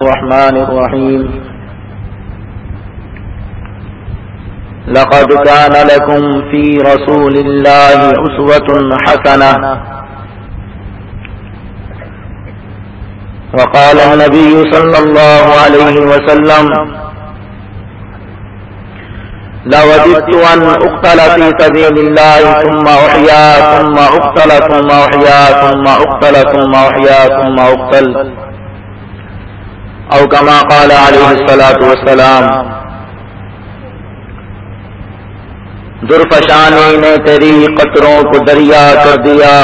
الرحمن الرحيم لقد كان لكم في رسول الله أسوة حسنة وقال النبي صلى الله عليه وسلم لوددت أن أقتل في سبيل الله ثم أحيا ثم أقتل ثم أحيا ثم أقتل ثم أحيا ثم أقتل او کما قال علیہ الصلوۃ والسلام درفشانی نے تیری قطروں کو دریا کر دیا،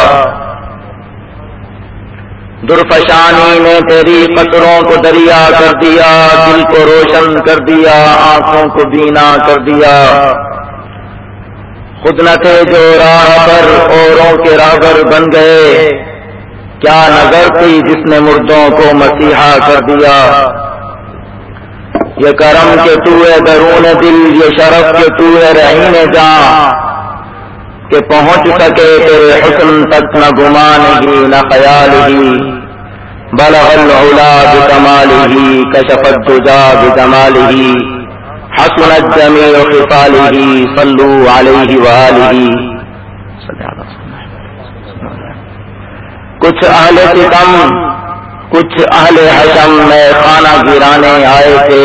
درفشانی نے تیری قطروں کو دریا کر دیا، دل کو روشن کر دیا، آنکھوں کو بینا کر دیا، خود نہ تھے جو راہ پر اوروں کے راہبر بن گئے، کیا نظر تھی جس نے مردوں کو مسیحا کر دیا، یہ کرم کہ تو ہے درون دل، یہ شرف کہ تو ہے رہین جاں، کہ پہنچ سکے تیرے حسن تک نہ گمان ہی نہ خیال ہی، بلغ العلا بکمالہ کشف الدجا بجمالہ، حسنت جمیع خصالہ صلو علیہ وآلہ۔ کچھ اہل ستم کچھ اہل حشم میں خانہ گرانے آئے تھے،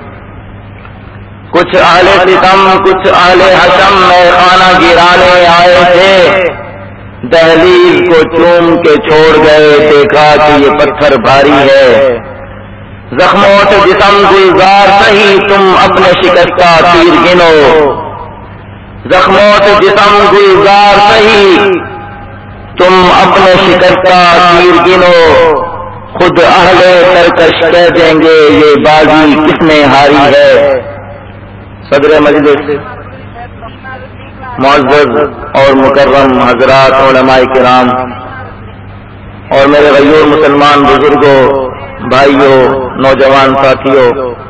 کچھ اہل ستم کچھ اہل حشم میں خانہ گرانے آئے تھے، دہلیز کو چوم کے چھوڑ گئے، دیکھا کہ یہ پتھر بھاری ہے، زخموں سے جسم گلزار سہی تم اپنے شکستہ تیر گنو، زخموں سے جسم گلزار سہی تم اپنے شکستہ تیر گنو، خود اہل ترکش کہہ دیں گے یہ بازی کس نے ہاری ہے۔ صدر مجلس، معزز اور مکرم حضرات، علماء کرام اور میرے غیور مسلمان بزرگوں، بھائیوں، نوجوان ساتھیوں،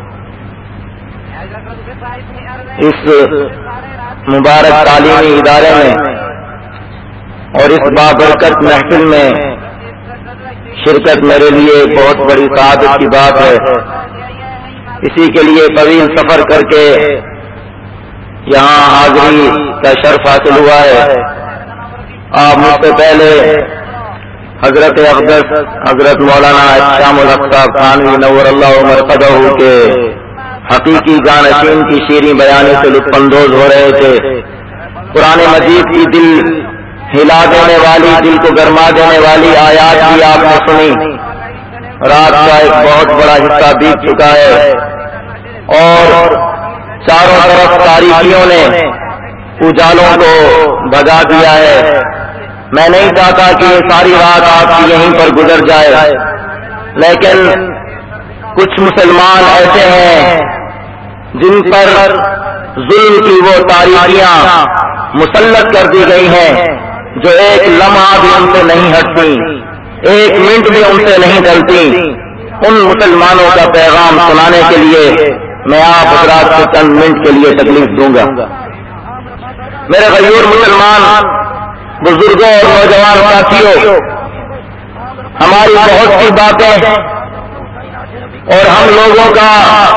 اس مبارک تعلیمی ادارے میں اور اس بابرکت محفل میں شرکت میرے لیے بہت بڑی سعادت کی بات ہے۔ اسی کے لیے طویل سفر کر کے یہاں حاضری کا شرف حاصل ہوا ہے۔ آپ مجھ سے پہلے حضرت اقدس حضرت مولانا شام الحق صاحب تھانوی نور اللہ مرقدہ کے حقیقی جانشین کی شیریں بیانی سے لطف اندوز ہو رہے تھے۔ قرآن مجید کی دل ہلا دینے والی، دل کو گرما دینے والی آیات بھی آپ نے سنی۔ رات کا ایک بہت بڑا حصہ بیت چکا ہے اور چاروں طرف تاریکیوں نے اجالوں کو بھگا دیا ہے۔ میں نہیں چاہتا کہ یہ ساری رات آپ کی یہیں پر گزر جائے، لیکن کچھ مسلمان ایسے ہیں جن پر ظلم کی وہ تاریکیاں مسلط کر دی گئی ہیں جو ایک لمحہ بھی ان سے نہیں ہٹتی، ایک منٹ بھی ان سے نہیں ڈلتی۔ ان مسلمانوں کا پیغام سنانے کے لیے میں آپ حضرات سے چند منٹ کے لیے تکلیف دوں گا۔ میرے غیور مسلمان بزرگوں اور نوجوان ساتھیوں، ہماری بہت سی باتیں اور ہم لوگوں کا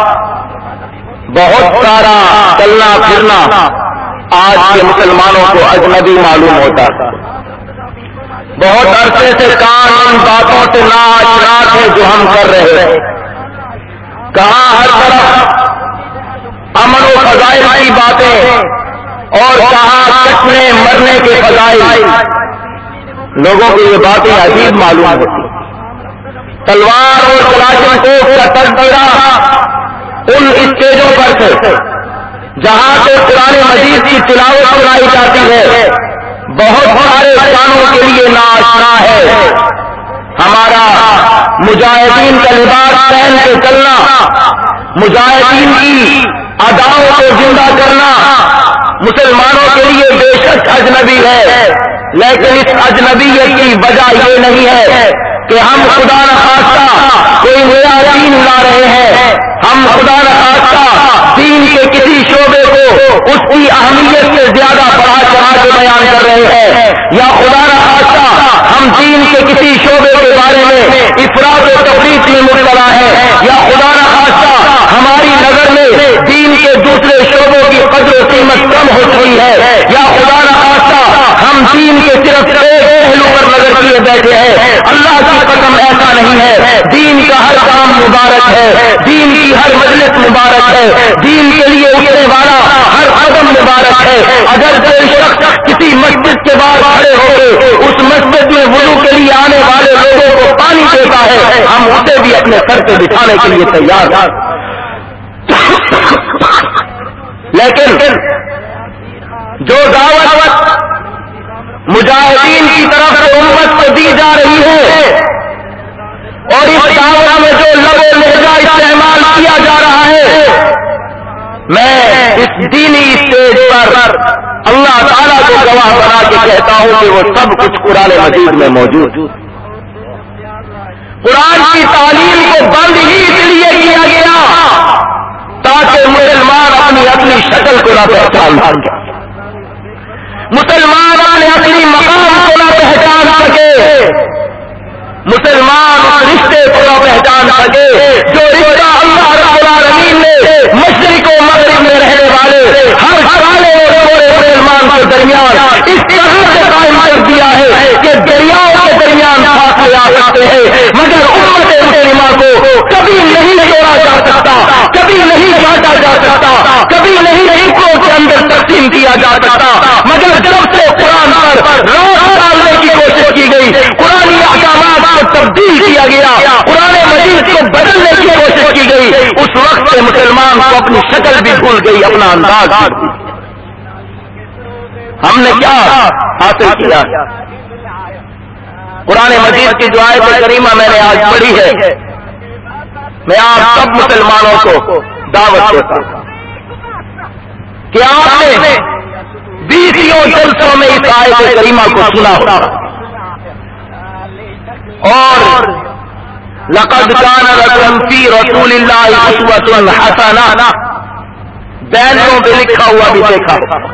بہت سارا چلنا پھرنا آج کے مسلمانوں کو اجنبی معلوم ہوتا ہے۔ بہت عرصے سے کان ان باتوں سے ناآشنا تھے جو ہم کر رہے ہیں۔ کہاں ہر طرف امن و فضائل کی باتیں اور کہاں کٹنے مرنے کے فضائل، لوگوں کو یہ باتیں عجیب معلوم ہوتی۔ تلوار اور کلاشن کوف کا تذکرہ ان اسٹیجوں پر سے جہاں سے قرآن مجید کی تلاوت سنائی جاتی ہے بہت سارے کانوں کے لیے ناآشنا ہے۔ ہمارا مجاہدین کا لباس پہن کے چلنا، مجاہدین کی اداؤں کو زندہ کرنا مسلمانوں کے لیے بے شک اجنبی ہے، لیکن اس اجنبیت کی وجہ یہ نہیں ہے کہ ہم خدا نخواستہ کوئی نیا دین لا رہے ہیں، ہم خدا نخواستہ دین کے کسی شعبے کو اس کی اہمیت سے زیادہ بڑھا چڑھا کے بیان کر رہے ہیں، یا خدا نخواستہ ہم دین کے کسی شعبے کے بارے میں افراط و تفریط میں مبتلا ہے، یا مبارک ہے، دین کی ہر مجلس مبارک ہے، دین کے لیے اٹھنے والا ہر قدم مبارک ہے۔ اگر کوئی شخص کسی مسجد کے باہر کھڑے ہو کے اس مسجد میں وضو کے لیے آنے والے لوگوں کو پانی دیتا ہے، ہم اسے بھی اپنے سر پہ بٹھانے کے لیے تیار ہیں۔ لیکن جو دعوت مجاہدین کی طرف سے امت کو دی جا رہی ہے اور اس دعوت میں جو لب و لہجہ استعمال کیا جا رہا ہے، میں اس دینی اسٹیج پر اللہ تعالیٰ کو گواہ بنا کے کہتا ہوں کہ وہ سب کچھ قرآن مجید میں موجود۔ قرآن کی تعلیم کو بند ہی اس لیے کیا گیا تاکہ مسلمان اپنی اپنی شکل کو نہ پہچان سکے، مسلمان اپنے اپنی مقام کو نہ پہچان سکے، مسلمان اس رشتے کو نہ پہچان سکے جو رشتہ اللہ رب العالمین نے مشرق و مغرب میں رہنے والے ہر کالے اور گورے مسلمان کے درمیان اس طرح سے قائم کر دیا ہے کہ دریاؤں کے درمیان فاصلے آ سکتے ہیں، مگر امت مسلمہ کو کبھی نہیں توڑا جا سکتا، کبھی نہیں بانٹا جا سکتا، کبھی نہیں ٹکڑوں کے اندر تقسیم کیا جا سکتا، مگر جب سے قرآن پر راز ڈالنے کی کوشش کی گئی، قرآنی احکامات کو تبدیل کیا گیا، قرآن مجید کو بدلنے کی کوشش کی گئی، اس وقت سے مسلمان کو اپنی شکل بھی بھول گئی، اپنا انداز بھی بھول گئی۔ ہم نے کیا حاصل کیا؟ قرآن مجید کی جو آیت کریمہ میں نے آج پڑھی ہے، میں آپ سب مسلمانوں کو دعوت دیتا ہوں کہ آپ نے 20 جلسوں میں اس آیت کریمہ کو سنا ہوگا، اور لقد كان لكم في رسول الله اسوة حسنة بینروں پہ لکھا ہوا بھی دیکھا ہوگا،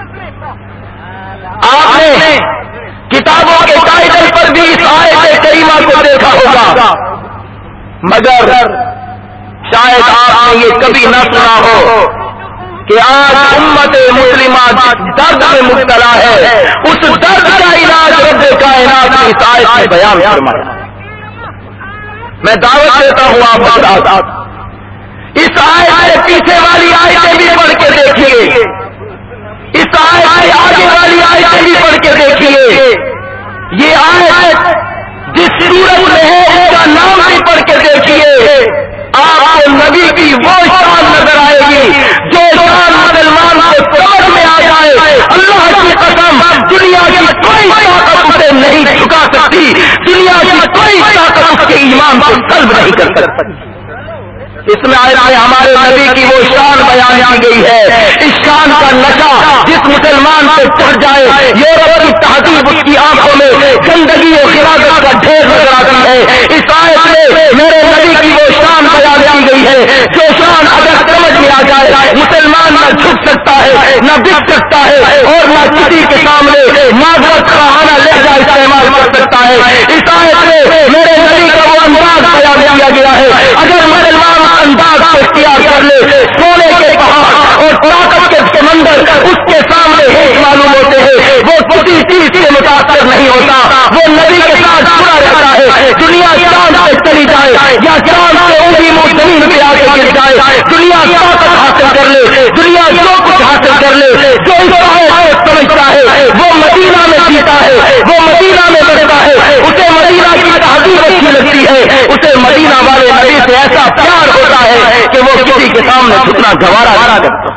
آپ نے کتابوں کے ٹائٹل پر بھی اس آیت کریمہ کو دیکھا ہوگا، مگر شاید آپ نے یہ کبھی نہ سنا ہو کہ آج امت مسلمہ جس درد میں مبتلا ہے اس درد کا علاج رب کائنات نے اس آیت میں بیان فرمایا۔ میں دعوت دیتا ہوں آپ حضرات، اس آیت سے پیچھے والی آیتیں بھی پڑھ کے دیکھیے، اس آیت سے آگے والی آیتیں بھی پڑھ کے دیکھیے، یہ آیت جس سورت میں ہے اس کا نام بھی پڑھ کے دیکھیے، آپ کو نبی کی وہ شان نظر آئے گی جو شان مسلمان کو سمجھ میں آ جائے، اللہ کی قسم دنیا کی کوئی طاقت اسے نہیں جھکا سکتی، دنیا کی کوئی طاقت اس کے ایمان کو سلب نہیں کر سکتی۔ اس میں آیت میں ہمارے نبی کی وہ شان بیان کی گئی ہے، اس شان کا نشہ جس مسلمان سے چڑھ جائے، یورپ کی تہذیب اس کی آنکھوں میں گندگی اور خرابت کا ڈھیر نظر آتی ہے۔ اس آیت میں میرے نبی کی وہ شان بیان کی گئی ہے جو شان اگر سمجھ میں آ جائے مسلمان نہ جھک سکتا ہے، نہ بک سکتا ہے، اور نہ کسی کے سامنے معذرت خواہانہ لہجہ استعمال کر سکتا ہے۔ اس آیت میں میرے نبی کا وہ انداز بیان کیا گیا ہے، اگر مسلمان انداز کو اختیار کر لے، سونے کے پہاڑ اور طاقت کے سمندر اس کے سامنے ہیچ معلوم ہوتے ہیں، وہ کسی چیز سے متاثر نہیں ہوتا، وہ نبی کے ساتھ جڑا رہتا ہے، دنیا چاند سے چلی جائے یا چاند سے اونگی منہ زمین پہ آ کے گر جائے، دنیا طاقت حاصل کر لے، دنیا جو کچھ حاصل کر لے، جو اس آیت کو سمجھتا ہے وہ مدینہ میں جیتا ہے، وہ مدینہ میں بڑھتا ہے، اسے مدینہ کی تہذیب اچھی لگتی ہے، اسے مدینہ والے نبی سے ایسا پیار ہوتا ہے کہ وہ کسی کے سامنے جھکنا گوارا نہ کرتا۔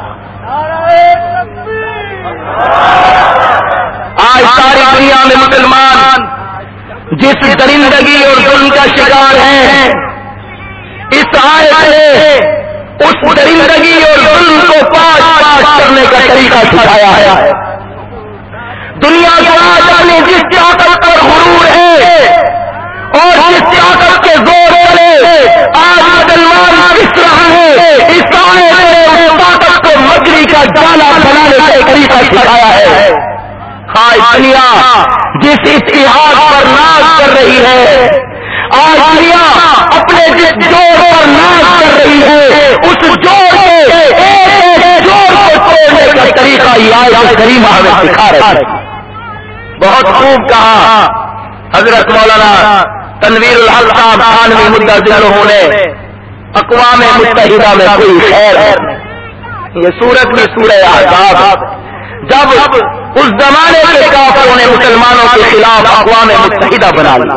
آج ساری دنیا میں مسلمان جس درندگی اور ظلم کا شکار ہیں، اس آیت نے اس درندگی اور ظلم کو پاش پاش کرنے کا طریقہ سکھایا ہے۔ دنیا کو آج اپنی جس طاقت پر غرور ہے اور جس طاقت کے زور سے آج مسلمان پس رہا ہے، اس آیت نے اس طاقت کو مکری کا جالا بنانے کا طریقہ سکھایا ہے۔ آج دنیا جس اتحاد پر ناز کر رہی ہے، آج دنیا اپنے جس جوڑ پر ناز کر رہی ہے، اس جوڑ کے ایک جوڑ کو توڑنے کا طریقہ یہ آیت کریمہ ہمیں سکھا رہا ہے۔ بہت خوب کہا حضرت مولانا تنویر الحق صاحب تھانوی مدعا ذلہ نے اقوام متحدہ میں کوئی خیر نہیں. یہ سورت میں سورہ احزاب جب اس زمانے کے کافروں نے مسلمانوں کے خلاف اقوام متحدہ بنا لی,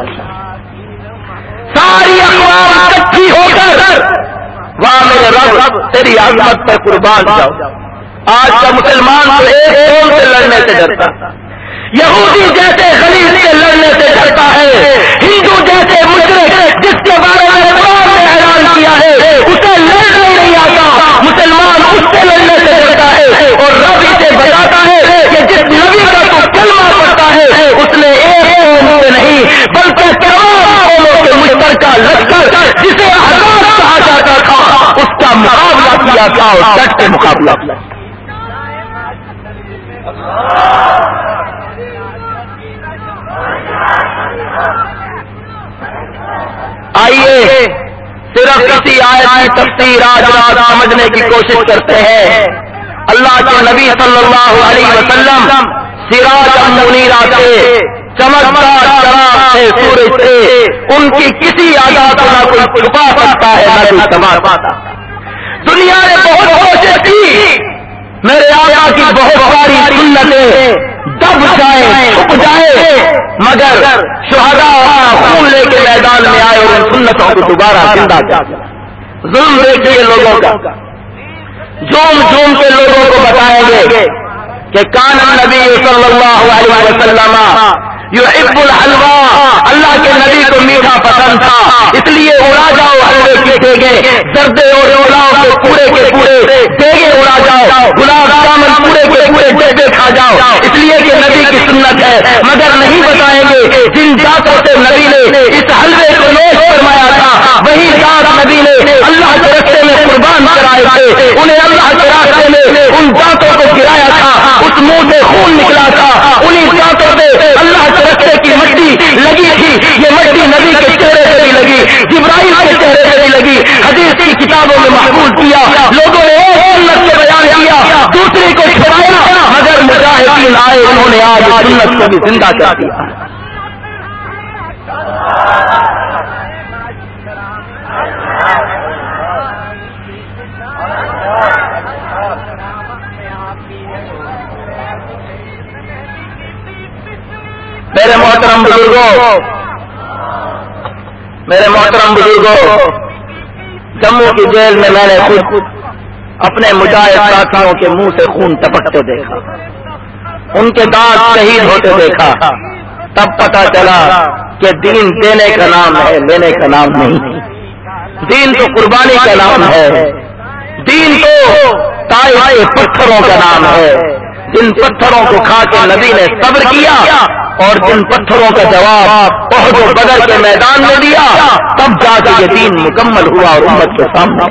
ساری اقوام اکٹھی ہو کر واہ میرے رب تیری عظمت پر قربان جاؤ. آج کا مسلمان تو ایک قوم سے لڑنے سے ڈرتا, یہودی جیسے غریب سے لڑنے سے ڈرتا ہے, ہندو جیسے مشرک جس کے بارے میں قرآن نے اعلان کیا ہے اسے لڑنے نہیں آتا, مسلمان اس سے لڑنے سے ڈرتا ہے. اور رب اسے بتاتا ہے کہ جس نبی کا تو کلمہ پڑتا ہے اس نے ایک قوم سے نہیں بلکہ تمام قوموں کے مشترکہ لشکر جسے احزاب کہا جاتا تھا اس کا مقابلہ کیا تھا اور ڈٹ کے مقابلہ کیا. آئیے صرف کسی آیت کی تفسیر آج رات سمجھنے کی کوشش کرتے ہیں. اللہ کے نبی صلی اللہ علیہ وسلم سراجا منیرا سے, چمکدار چراغ سے, سورج سے ان کی کسی ادا کو نہ کوئی چھپا سکتا ہے نہ کوئی دبا پاتا. دنیا نے بہت کوشش کی میرے آقا کی بہت ساری سنتیں دب جائے چھپ جائے, مگر شہداء خون لے کے میدان میں آئے اور ان سنتوں کو دوبارہ زندہ کیا. ظلم دیکھیے لوگوں کا, جھوم جھوم کے لوگوں کو بتائیں گے کہ کان النبی صلی اللہ علیہ وسلم یحب الحلوہ, اللہ کے نبی کو میٹھا پسند تھا اس لیے اڑا جاؤ حلوے کی دیگیں, زردے اور پلاؤ کے پورے دیگیں اڑا جاؤ, گلاب جامن پورے کے پورے ڈبے کھا جاؤ اس لیے کہ نبی کی سنت ہے. مگر نہیں بتائیں گے جن ذاتوں سے نبی نے اس حلوے کو نوش فرمایا تھا وہی ذات نبی نے اللہ کے راستے میں قربان کرائے تھے, انہیں اللہ کے راستے میں ان ذاتوں کو گرایا تھا, اس منہ سے خون نکلا تھا, انہیں ذاتوں سے اللہ کے راستے کی مٹی لگی تھی. یہ مٹی نبی کے چہرے سے بھی لگی, جبرائیل کے چہرے سے بھی لگی, حدیث کی کتابوں میں محفوظ کیا. لوگوں نے ایک سنت سے بیان کیا دوسری کو چھڑایا, مگر مجاہدین آئے انہوں نے آج سنت کو بھی زندہ کر دیا. میرے محترم بزرگوں, جموں کی جیل میں میں نے خود اپنے مجاہد ساتھیوں کے منہ سے خون ٹپکتے دیکھا, ان کے دانت شہید ہوتے دیکھا. تب پتا چلا کہ دین دینے کا نام ہے, لینے کا نام نہیں. دین تو قربانی کا نام ہے, دین تو تائے پتھروں کا نام ہے. جن پتھروں کو کھا کے نبی نے صبر کیا اور جن پتھروں کا جواب احد و بدر کے میدان میں دیا تب جا کے یہ دین مکمل ہوا اور امت کے سامنے.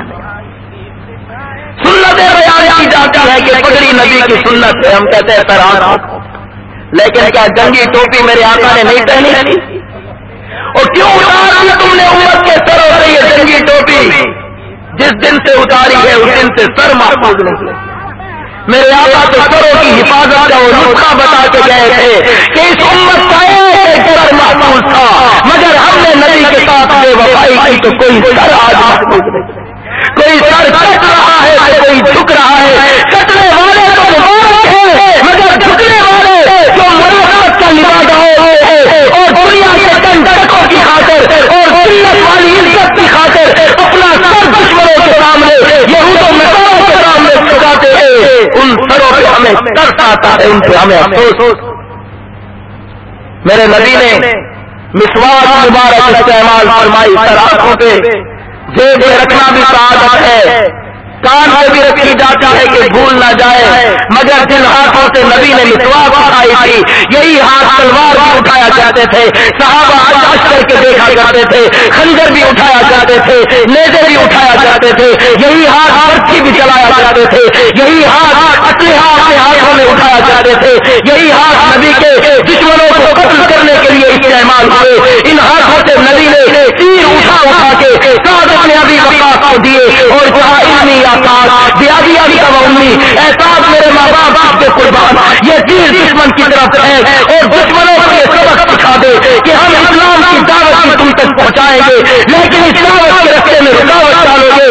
سنت بیان کی جاتی ہے کہ پگڑی نبی کی سنت ہے, ہم کہتے ہیں سر آنکھ, لیکن کیا جنگی ٹوپی میرے آقا نے نہیں پہنی ہے؟ اور کیوں اتاری تم نے امت کے سروں سے یہ جنگی ٹوپی؟ جس دن سے اتاری ہے اس دن سے سر محفوظ نہیں. میرے آقا تو سروں کی حفاظت کا وہ نسخہ بتا کے گئے تھے کہ اس امت کا ایک سر محفوظ تھا, مگر ہم نے نبی کے ساتھ بے وفائی کی تو کوئی سر آج محفوظ نہیں. کوئی سر کٹ رہا ہے تو کوئی جھک رہا ہے. کٹنے والے تو مبارک ہیں مگر جھکنے والے جو منافقت کا نوازا ہوئے ہیں اور دنیا کے کنٹکوں کی خاطر اور سنت والی عزت کی خاطر اپنا سر دشمنوں کے سامنے یہود و نصارا کے سامنے جھکاتے ہیں, ان سروں پہ ہمیں ترس آتا ہے, ان پہ ہمیں افسوس. میرے نبی نے مسواک مبارک استعمال فرمائی سر آنکھوں پہ, جیب میں رکھنا بھی سعادت ہے, کان میں بھی رکھی جاتی ہے کہ بھول نہ جائے. مگر جن ہاتھوں سے نبی نے مسواک اٹھائی تھی یہی ہاتھ تلوار بھی اٹھایا کرتے تھے, صحابہ حج کر کے دیکھا کرتے تھے, خنجر بھی اٹھایا کرتے تھے, نیزے بھی اٹھایا کرتے تھے, یہی ہاتھ برچھی بھی چلایا کرتے تھے, یہی ہاتھ اسلحہ اپنے ہاتھوں میں اٹھایا کرتے تھے, یہی ہاتھ نبی کے دشمنوں کو قتل کرنے کے لیے استعمال ہوئے. ان ہاتھوں سے نبی نے تیر اٹھا کے سعد بن ابی وقاص کو دیے اور کہا انی آساد بیادیا بھی تب امی, احساس میرے ماں باپ کے قربان, یہ تیر دشمن کی طرف ہے اور دشمنوں کو یہ سبق سکھا دے کہ ہم اسلام کی دعوت تم تک پہنچائیں گے لیکن اس دعوت کے راستے میں رکاوٹ ڈالو گے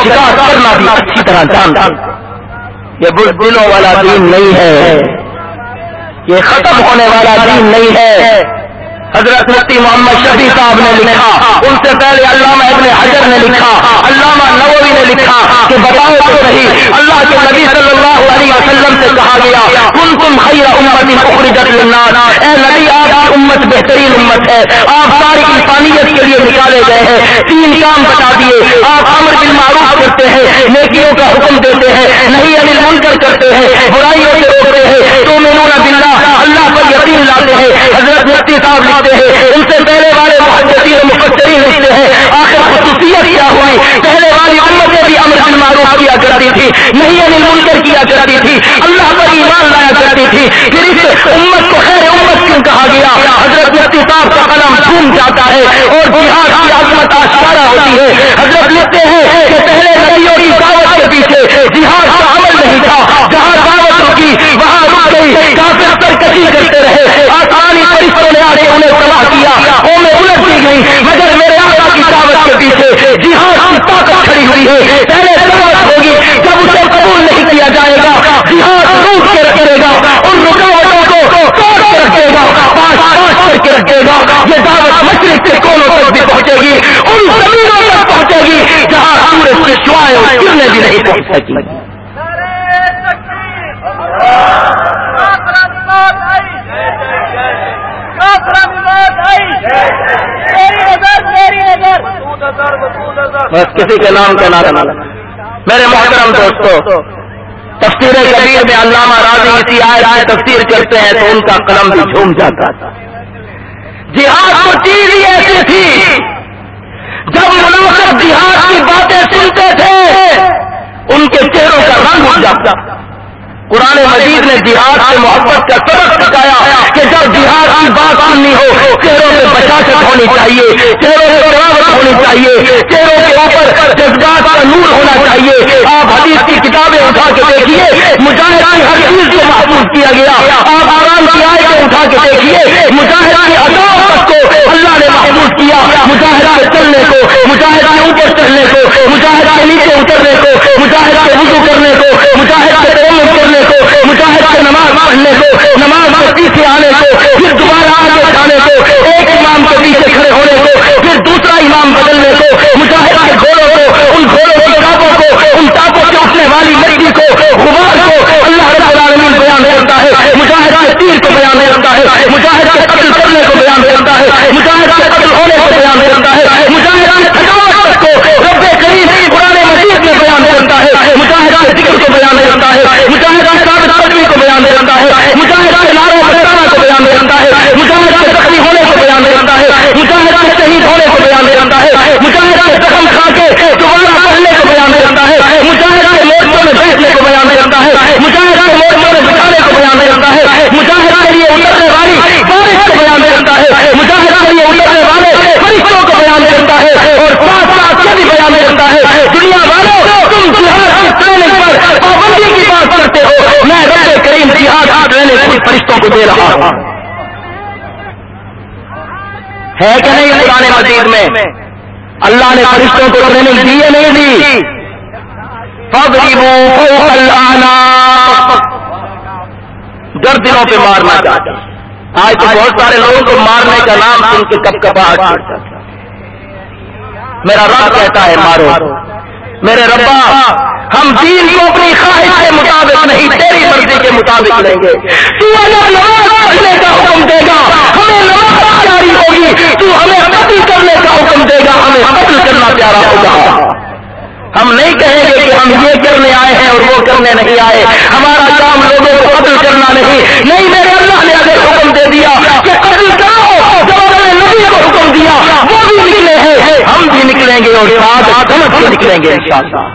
شکار کرنا بھی اچھی طرح جانتا. یہ بزدلوں والا دین نہیں ہے، یہ ختم ہونے والا دین نہیں ہے. حضرت مفتی محمد شفیع صاحب نے لکھا، ان سے پہلے علامہ ابن حجر نے لکھا، علامہ نووی نے لکھا کہ بتاؤ تو صحیح، اللہ کے نبی صلی اللہ علیہ وسلم سے کہا گیا کنتم خیر امت اخرجت للناس، اے نبی آپ کی امت بہترین امت ہے، آپ ساری انسانیت کے لیے نکالے گئے ہیں. 3 کام بتا دیے، آپ امر بالمعروف کرتے ہیں، نیکیوں کا حکم دیتے ہیں، نہی عن المنکر کرتے ہیں، برائیوں سے روکتے ہیں، تؤمنون باللہ اللہ پر یقین لاتے ہیں. حضرت مفتی صاحب لکھتے ہیں ان سے پہلے والے محدثین و مفسرین لکھتے ہیں آخر خصوصیت کیا ہوئی، پہلے والی امتیں بھی امر بالمعروف کیا کرتی تھی، نہی عن المنکر کیا کرتی تھی، اللہ پر ایمان لایا کرتی تھی. پھر اس امت کو خیر امت کیوں کہا گیا؟ حضرت مفتی صاحب کا قلم جھوم جاتا ہے اور جہاد کی عظمت آشکارا ہوتی ہے. حضرت لکھتے ہیں کہ پہلے نبیوں کی دعوت کے پیچھے جہاد کا عمل نہیں تھا، جہاں دعوت رکی وہاں رک گئی، کافر سرکشی کرتے رہے، آسمانی فرشتوں نے آ کے انہیں تباہ کیا، قومیں الٹ دی گئی، مگر میرے آقا کی دعوت کے پیچھے جہاد کی طاقت کھڑی ہوئی ہے. پہلے دعوت ہوگی، جب اسے قبول نہیں کیا جائے گا جہاد روک کے رکھے گا، ان رکاوٹوں کو توڑ کے رکھے گا، پاش کر کے رکھے گا. یہ دعوت مشرق کے کونوں تک بھی پہنچے گی، ان زمینوں تک پہنچے گی جہاں سورج کی شعائیں اور کرنیں بھی نہیں پہنچ سکی. بس کسی کے نام کا نعرہ نہ لگا. میرے محترم دوستو، تفسیر کبیر میں علامہ راضی اسی آیت کی تفسیر کرتے ہیں تو ان کا قلم بھی جھوم جاتا تھا. جہاد کو چیز ہی ایسی تھی، جب منافق جہاد کی باتیں سنتے تھے ان کے چہروں کا رنگ اٹھ جاتا. قرآن مجید نے جہاد سے محبت کا سبق سکھایا کہ جب جہاد کی بات سننی ہو چہروں پہ بشاشت ہونی چاہیے، چہروں پہ تراوت ہونی چاہیے، چہروں کے اوپر جذبات کا نور ہونا چاہیے. آپ حدیث کی کتابیں اٹھا کے دیکھیے، مجاہد کی ہر چیز کو محفوظ کیا گیا. آپ قرآن کی آیتیں اٹھا کے دیکھیے، مجاہد کی عداوت کو اللہ نے محفوظ کیا. مجاہد کے چلنے کو، مجاہد کے اوپر چڑھنے کو، مجاہد کے نیچے اترنے کو، مجاہد کے وضو کرنے کو، مجاہد کے تیمم کرنے کو، مجاہد کے نماز پڑھنے کو، نماز کے پیچھے آنے کو، پھر دوبارہ آگے اٹھانے کو، ایک امام کے پیچھے کھڑے ہونے کو، پھر دوسرا امام بدلنے کو، مجاہد کے گھوڑوں کو، ان گھوڑوں کی ٹاپوں کو، ان ٹاپوں سے اٹھنے والی مٹی کو، غبار کو اللہ رب العالمین بیان کرتا ہے. مجاہد کے تیر کو بیان کرتا ہے، مجاہد کے قتل کرنے کو بیان کرتا ہے، مجاہد کے قتل ہونے کو بیان کرتا ہے، مجاہد کی تھکاوٹ کو رب کریم قرآن مجید میں بیان کرتا ہے، مجاہد کے ذکر کو بیان کرتا ہے، مجاہد کے ثابت قدمی کو بیان کرتا ہے، مجاہد کے نعرہ بچانا کو بیان کرتا ہے، مجاہد کے زخمی ہونے کو بیان کرتا ہے، مجاہد کے شہید ہونے کو بیان کرتا ہے، مجاہد کے زخم کھا کے دوبارہ پڑھنے کو بیان کرتا ہے، مجاہد کے مورچوں میں بیٹھنے کو بیان کرتا ہے، مجاہد کے مورچوں میں بٹھانے کو بیان کرتا ہے، مجاہد کے لیے اترنے والی بارش کو بیان کرتا ہے، مجاہد کے لیے اترنے والے فرشتوں کو بیان کرتا ہے، اور ساتھ ساتھ یہ بھی بیان کرتا ہے دنیا والوں تم جہاد کی ٹریننگ پر پابندی کی بات کرتے ہو، میں رب کریم جہاد کی ٹریننگ خود فرشتوں کو دے رہا ہوں. ہے کہ نہیں قرآن مجید میں؟ اللہ نے فرشتوں کو ٹریننگ دی یا نہیں دی؟ فَاضْرِبُوا فَوْقَ الْأَعْنَاقِ، گردنوں پہ مارنا چاہتا. آج تو بہت سارے لوگوں کو مارنے کا نام سن کے کب کباہٹ کرتا ہے. میرا رب کہتا ہے مارو. میرے ربا ہم دین کو اپنی خواہش کے مطابق نہیں تیری مرضی کے مطابق لیں گے. تو اگر نماز پڑھنے کا حکم دے گا ہمیں نماز جاری ہوگی، تو ہمیں قتل کرنے کا حکم دے گا ہمیں قتل کرنا پیارا ہوگا. ہم نہیں کہیں گے کہ ہم یہ کرنے آئے ہیں اور وہ کرنے نہیں آئے، ہمارا کام لوگوں کو قتل کرنا نہیں. نہیں، میرے اللہ نے اگر حکم دے دیا کہ قتل کرو، جب اپنے نبی کو حکم دیا وہ بھی نکلے ہیں، ہم بھی نکلیں گے اور ساتھ سمجھ کے نکلیں گے انشاءاللہ.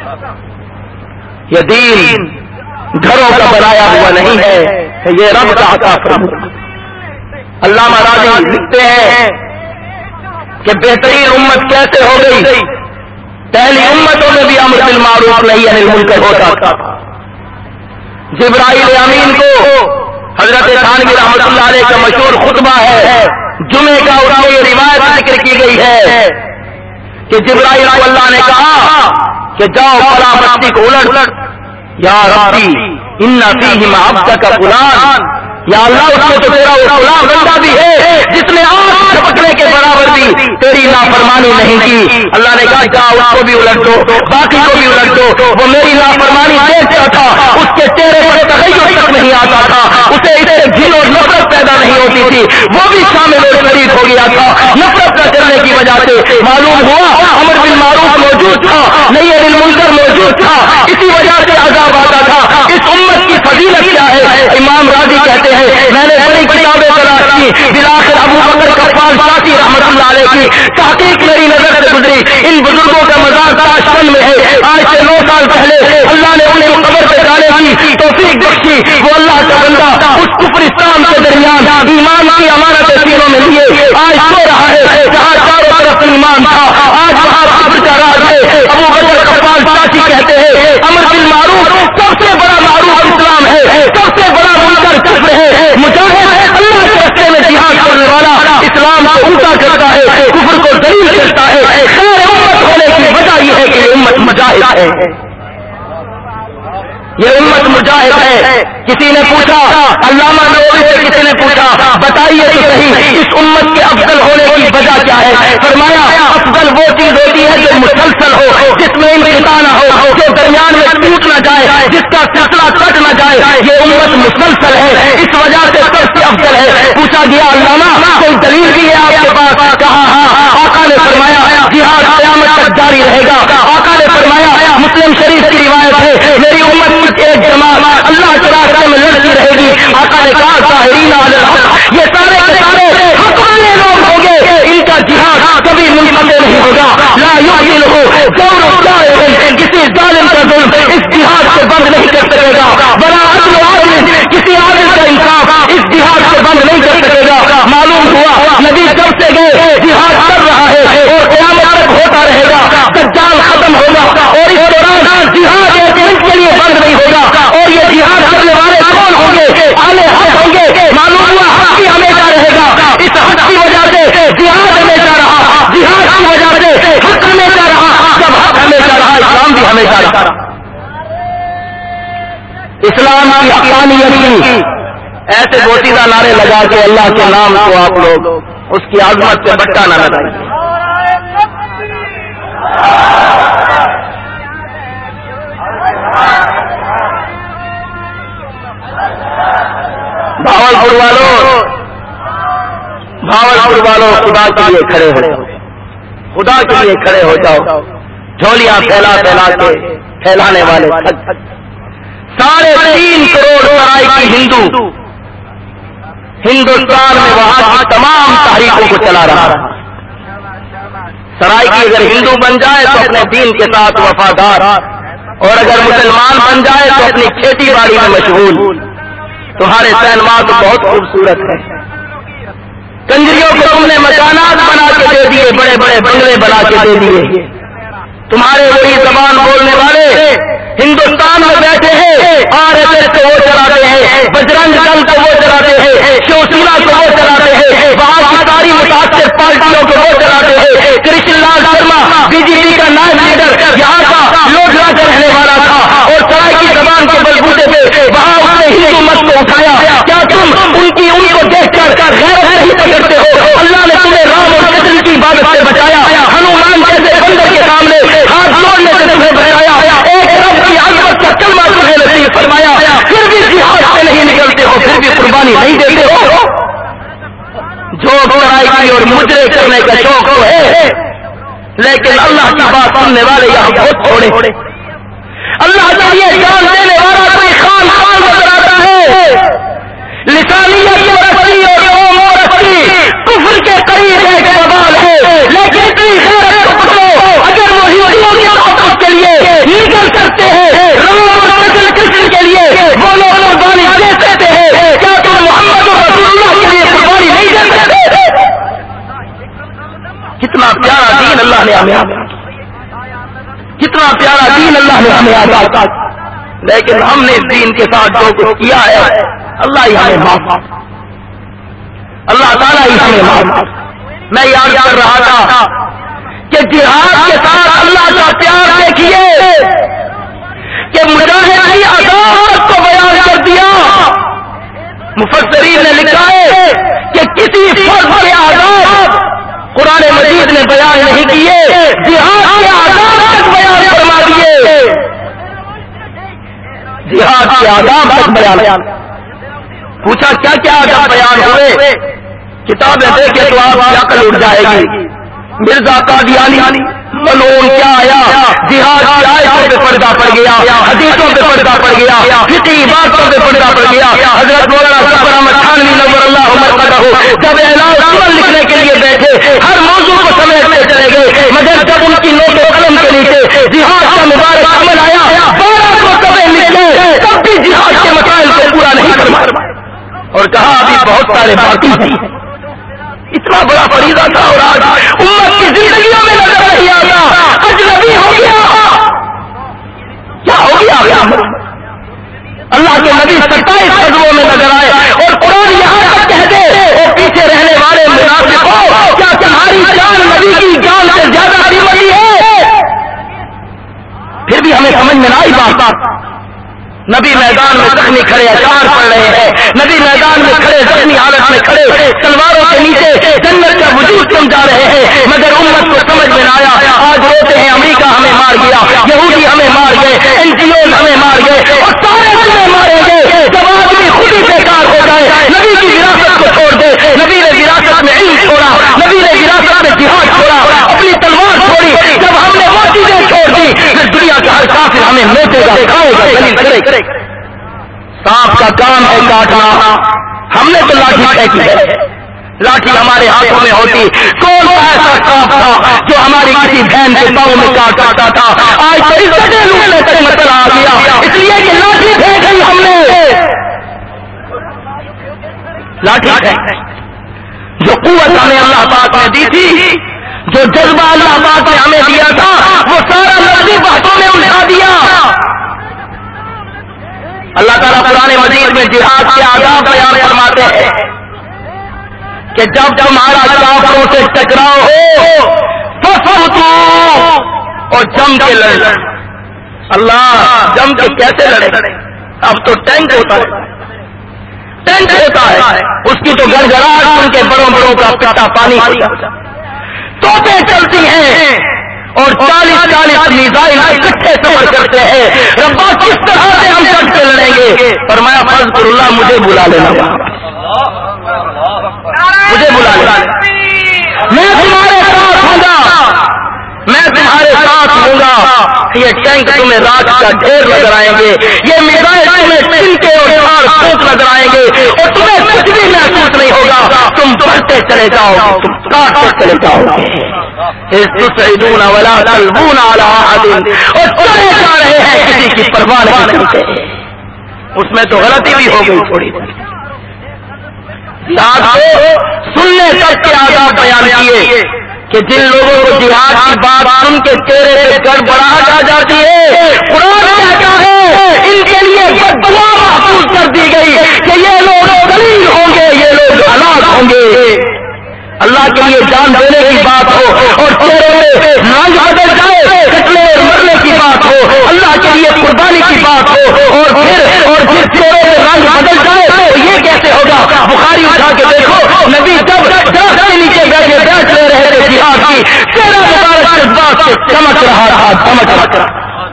یہ دین گھروں کا بنایا ہوا نہیں ہے، یہ رب کا عطا فرمان. علامہ راضی لکھتے ہیں کہ بہترین امت کیسے ہو گئی؟ پہلی امتوں میں بھی امر بالمعروف نہی عن المنکر ہوتا تھا. جبرائیل امین کو حضرت تھانوی رحمۃ اللہ علیہ کا مشہور خطبہ ہے جمعے کا، اور یہ روایت ذکر کی گئی ہے کہ جبرائیل کو اللہ نے کہا کہ جاؤ فلاں بستی کو الٹ، یا ربی ان فیہم عبدک فلان، یا اللہ اس میں تو تیرا وہ فلاں بندہ بھی ہے جس نے آنکھ جھپکنے کے برابر بھی تیری نافرمانی نہیں کی. اللہ نے کہا جاؤ اس کو بھی الٹ دو، باقی کو بھی الٹ دو. وہ میری نافرمانی دیکھتا تھا، اس کے چہرے پر تغیر تک نہیں آتا تھا، اسے اس سے گھن اور نفرت پیدا نہیں ہوتی تھی، وہ بھی شامل اور شریک ہو گیا تھا. نفرت نہ چلنے کی وجہ سے معلوم ہوا امر بالمعروف موجود تھا، نہی عن المنکر موجود تھا، اسی وجہ سے عذاب آتا تھا. اس امت کی فضیلت کیا ہے؟ امام راضی کہتے ہیں میں نے بڑی کتابیں تلاش کی، بالآخر ابو بکر کفال شاسی رحمۃ اللہ علیہ کی تحقیق میری نظر سے گزری. ان بزرگوں کا مزار تاشقند میں ہے. آج سے 9 سال پہلے اللہ نے انہیں قبر پہ ڈالنے کی توفیق بخشی. وہ اللہ کا بندہ اس کفرستان کے درمیان ایمان کی امانت سینوں میں لیے آج سو رہا ہے جہاں چاروں طرف ایمان تھا، آج وہاں کفر کا راج ہے. ابو بکر کفال شاسی کہتے ہیں امر بالمعروف سب سے بڑا معروف اسلام ہے، سب سے بڑا منکر کفر ہے. مجاہد اللہ کے راستے میں جہاد کرنے والا اسلام کو اونچا کرتا ہے، کفر کو ذلیل کرتا ہے. خیر امت ہونے کی وجہ یہ ہے کہ یہ امت مجاہد ہے، یہ امت مجاہد ہے. کسی نے پوچھا، علامہ نووی سے کسی نے پوچھا بتائیے تو صحیح اس امت کے افضل ہونے کی وجہ کیا ہے؟ فرمایا افضل وہ چیز ہوتی ہے جو مسلسل ہو، جس میں انقطاع نہ ہو، جو درمیان میں ٹوٹ نہ جائے، جس کا سلسلہ کٹ نہ جائے. یہ امت مسلسل ہے، اس وجہ سے سب سے افضل ہے. پوچھا گیا علامہ کوئی دلیل بھی ہے آپ کے پاس؟ کہا ہاں. آقا نے فرمایا جہاد قیامت تک جاری رہے گا. آقا نے فرمایا مسلم شریف کی روایت ہے میری امت کی ایک جماعت اللہ کے راستے میں لڑتی رہے گی. آقا نے کہا ظاہرین علی الحق، یہ سارے کے سارے حق والے لوگ ہوں گے، ان کا جہاد کبھی منقطع نہیں ہوگا. لا یعطلہ جور الظالم، کسی ظالم کا ظلم اس جہاد سے بند نہیں کر سکے گا. ولا عدل عادل، کسی عادل کا انصاف اس جہاد سے بند نہیں کر سکے گا. معلوم ہوا نبی جب سے گئے جہاد کر رہا ہے اور قیامت تک ہوتا رہے گا. دجال ختم ہوگا اور اس دوران جہاد ایک منٹ کے لیے بند نہیں ہوگا. اور یہ جہاد کرنے والے کون ہوں گے؟ اہل حق ہوں گے. معلوم ہوا حق بھی ہمیشہ رہے گا. اس حق کی وجہ سے جہاد ہمیشہ رہا، جہاد کی وجہ سے حق ہمیشہ رہا. جب حق ہمیشہ رہا اسلام بھی ہمیشہ رہا. اسلام کی حقانیت کی ایسے بوسیدہ نعرے لگا کے اللہ کے نام کو آپ لوگ اس کی عظمت سے بٹا نہ لگائیں. بھاولپور والوں خدا کے لیے کھڑے ہو جاؤ، خدا کے لیے کھڑے ہو جاؤ. جھولیاں پھیلا پھیلا کے پھیلانے والے 3.5 کروڑ سرائیکی ہندو ہندوستان میں وہاں کی تمام تحریکوں کو چلا رہا ہے. سرائیکی اگر ہندو بن جائے تو اپنے دین کے ساتھ وفادار، اور اگر مسلمان بن جائے تو اپنی کھیتی باڑی میں مشغول. تمہارے سینما تو بہت خوبصورت ہے، کنجریوں کو تم نے مکانات بنا کے دے دیے، بڑے بڑے بنگلے بنا کے دے دیے. تمہارے وہی زبان بولنے والے ہندوستان میں بیٹھے ہیں، RSS کو وہ چلاتے ہیں، بجرنگ دل کو وہ چلاتے ہیں، شیوسینا کو وہ چلاتے ہیں، وہاں کی ساری متاثر پارٹیوں کو وہ چلاتے ہیں. کرشن لال شرما BJP کا نائب لیڈر یہاں کا لوڈھرا کا رہنے والا تھا، اور سرائے کی زبان کے بلبوتے پہ وہاں اس نے ہندو مت کو اٹھایا. کیا تم ان کو دیکھ کر غیرت نہیں پکڑتے ہو؟ اللہ نے تمہیں رام اور کرشن کی عبادت سے بچایا، ہنومان جیسے بندر کے سامنے ہاتھ جوڑنے سے تمہیں بچایا، ایک رب کی عظمت کا کلمہ تمہیں نصیب فرمایا، پھر بھی جہاد سے نہیں نکلتے ہو، پھر بھی قربانی نہیں دیتے ہو. جو برائیکی اور مجرے کرنے کا شوق تو ہے، لیکن اللہ کی بات سننے والے یہاں بہت تھوڑے. اللہ کے لیے جان دینے والا کوئی خان نظر آتا ہے. لسانیت رسی اور قوم رسی کفر کے قریب ایک سوال ہے، لیکن اتنی غیرت کو پکڑو اگر وہ ہندوؤں کی محبت کے لیے نکل سکتے ہیں، رام اور کرشن کے لیے وہ لوگ قربانی دے سکتے ہیں، کیا تم محمد رسول اللہ کے لیے قربانی نہیں دے سکتے؟ کتنا پیارا دین اللہ نے ہمیں، کتنا پیارا دین اللہ نے ہمیں آزاد. لیکن ہم نے اس دین کے ساتھ جو کچھ کیا ہے اللہ ہی ہمیں معاف، اللہ تعالیٰ ہی ہمیں معاف. میں یاد کر رہا تھا کہ جہاد کے ساتھ اللہ کا پیار دیکھیں کیے کہ مجاہد کی عذاب کو بیان کر دیا. مفسرین نے لکھا ہے کہ کسی فرد کے عذاب قرآن مجید نے بیان نہیں کیے، جہاد کے عذاب تک بیان فرما دیے. جہاد کے عذاب تک بیان. پوچھا کیا کیا عذاب بیان ہوئے؟ کتابیں دیکھے تو آپ کی عقل اٹھ جائے گی. مرزا قادیانی ملعون کیا آیا، جہاد کی آیتوں پہ پردہ پڑ گیا، حدیثوں پہ پردہ پڑ گیا، فقہی باتوں پہ پردہ پڑ گیا. حضرت مولانا ظفر احمد تھانوی نور اللہ مرقدہ جب اعلان عمل لکھنے کے لیے بیٹھے ہر موضوع کو سمیٹتے چلے گئے، مگر جب ان کی نوٹ و قلم کے نیچے جہاد کا مبارک عمل آیا 12 مرتبہ لکھے تب بھی جہاد کے مسائل کو پورا نہیں کروا اور کہا ابھی بہت سارے باقی ہیں. اتنا بڑا فریضہ تھا اور آج امت کی زندگیوں میں نظر نہیں آتا، اجنبی ہو گیا. کیا ہو گیا؟ اللہ کے نبی 27 غزووں میں نظر آئے اور قرآن یہاں تک کہہ دے اور پیچھے رہنے والے منافقوں کیا تمہاری جان نبی کی جان سے زیادہ قیمتی ہے؟ پھر بھی ہمیں سمجھ میں نہ آئی بات. نبی میدان میں زخمی کھڑے اشعار پڑھ رہے ہیں، نبی میدان میں کھڑے زخمی حالت میں کھڑے تلواروں کے نیچے جنت کا وجود سمجھا رہے ہیں، مگر امت کو سمجھ میں نہ آیا. آج روتے ہیں امریکہ ہمیں مار گیا، یہودی ہمیں مار گئے، NGOs ہمیں مار گئے اور سارے ہمیں ماریں گے. جب آدمی خود ہی بیکار ہو جائے، نبی کی وراثت کو چھوڑ دے. نبی نے وراثت میں علم چھوڑا، نبی نے وراثت میں جہاد چھوڑا، اپنی تلوار چھوڑی. جب ہم نے وہ چیزیں چھوڑ دی پھر دنیا کا ہر کافر ہمیں نوچے گا، کھائے گا، دلیل کرے گا. سانپ کا کام ہے کاٹنا، ہم نے تو لاٹھی پھینکی ہے. لاٹھی ہمارے ہاتھوں میں ہوتی، کون سا ایسا سانپ تھا جو ہماری کسی بہن کے پاؤں میں کاٹ سکتا تھا؟ آج تو عزتیں لوٹنے تک مسئلہ آ گیا، اس لیے کہ لاٹھی پھینکی ہم نے. لاٹھی پھینکی جو قوت ہمیں اللہ پاک نے دی تھی، جو جذبہ اللہ پاک نے ہمیں دیا تھا، وہ سارا لفظی باتوں میں الجھا دیا. اللہ تعالیٰ قرآن مجید میں جہاد کے آداب بیان فرماتے ہیں کہ جب تمہارا کافروں سے ٹکراؤ ہو فَاثْبُتُوا اور جم کے لڑ. اللہ جم کے کیسے لڑے؟ اب تو ٹینک ہوتا ہے، ٹینک ہوتا ہے، اس کی تو گڑگڑاہٹ ان کے بڑوں بڑوں کا پٹا پانی ہو جاتا. توپیں چلتی ہیں اور 40 میزائل اکٹھے سفر کرتے ہیں. ربا کس طرح سے ہم ڈٹ کے لڑیں گے؟ فرمایا فاذکر اللہ، مجھے بلا لینا، مجھے بلا لینا، میں تمہارے ساتھ ہوں گا، میں تمہارے ساتھ ہوں گا. یہ ٹینک تمہیں رات کا ڈھیر نظر آئیں گے، یہ میزائل تمہیں ٹنکے اور پھونک نظر آئیں گے اور تمہیں کچھ بھی محسوس نہیں ہوگا. تم بڑھتے چلے جاؤ، تم کاٹتے چلے جاؤ گے. تسعدون ولا تلوون على احد، اور چلے جا رہے ہیں کسی کی پرواہ نہیں کرتے. اس میں تو غلطی بھی ہو گئی تھوڑی. یاد ہو سننے تک کے آداب بیان کیے کہ جن لوگوں کو جہاد کی بات سن کے چہرے پہ گڑبڑاہٹ آ جاتی ہے، قرآن کہتا ہے ان کے لیے بددعا محفوظ کر دی گئی کہ یہ لوگ ذلیل ہوں گے، یہ لوگ ہلاک ہوں گے. اللہ کے لیے جان دینے کی بات ہو اور چہرے میں رنگ بدل جائے، کٹنے اور مرنے کی بات ہو، اللہ کے لیے قربانی کی بات ہو اور پھر چہرے میں رنگ بدل جائے تو یہ کیسے ہوگا؟ بخاری اٹھا کے دیکھو، نبی جب درخت کے نیچے بیٹھ لے رہے تھے جہاد کی، چہرہ مبارک جذبات سے چمک رہا تھا، چمک رہا تھا.